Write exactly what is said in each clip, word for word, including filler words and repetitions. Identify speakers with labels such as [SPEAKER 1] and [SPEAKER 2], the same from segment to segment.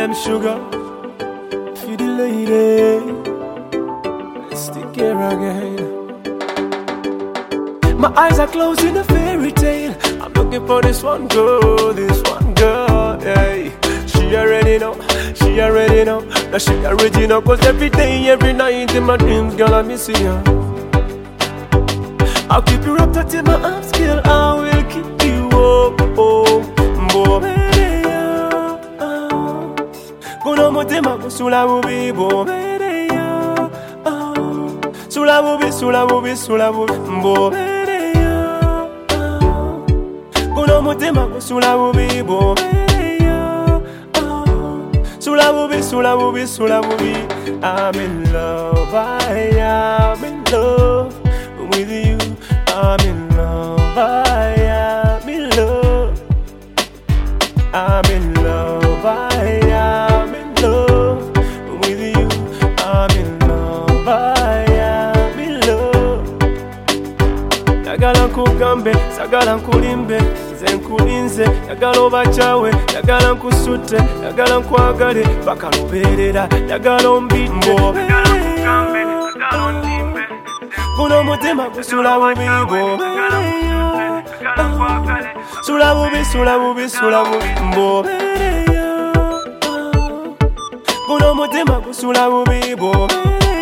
[SPEAKER 1] them sugar for the lady. Let's stick here again. My eyes are closed in a fairy tale. I'm looking for this one girl, this one girl, yeah. She already know, she already know, that she already know. Cause every day, every night in my dreams, girl, I miss you. I'll keep you up till my arms kill. I will keep you up, oh, boy. Kuno motema kusula bubi, boy. Sula bubi, sula bubi, sula bubi, boy. Kuno motema kusula bubi, boy. Sula bubi, sula bubi, sula bubi. I'm in love, I am in love with you. I'm in love, I am in love. I'm in love, I am in love with you. I'm in love, I am in love. Yagala nkugambe, sagala nkulimbe, nze nkulinze. Yagala obachawe, yagala nkusute, yagala nkwagale paka lubeerera. Yagala ombidde, kuno mutima gusula bubi, bobe. Sula bubi, sula bubi, sula bubi, bobe. Kuno mutima gusula bubi, bobe.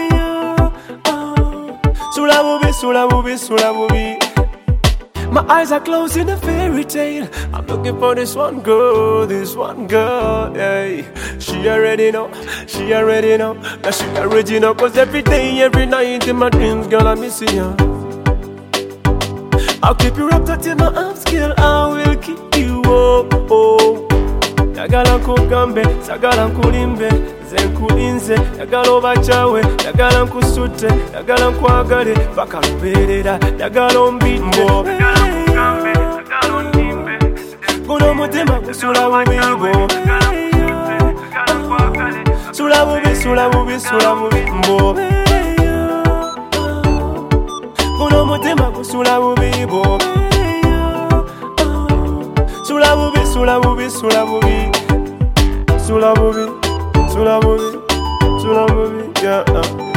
[SPEAKER 1] Sula bubi, sula bubi, sula bubi. My eyes are closed in a fairy tale. I'm looking for this one girl, this one girl, yeah. She already know, she already know, that she already know. Cause every day, every night in my dreams, girl, I miss you. I'll keep you wrapped up till my arms kill. I will keep you up, oh. Yagala nkugambe, sagala nkulimbe, nze nkulinze. Yagala obachawe, yagala nkusute, yagala nkwagale paka lubeerera. Yagala ombidde, kuno mutima gusula bubi, bobe. Sula bubi, sula bubi, sula bubi, bobe. Kuno mutima gusula bubi, bobe. Sula bubi, sula bubi, sula bubi. Sula bubi, sula bubi, sula bubi, yeah.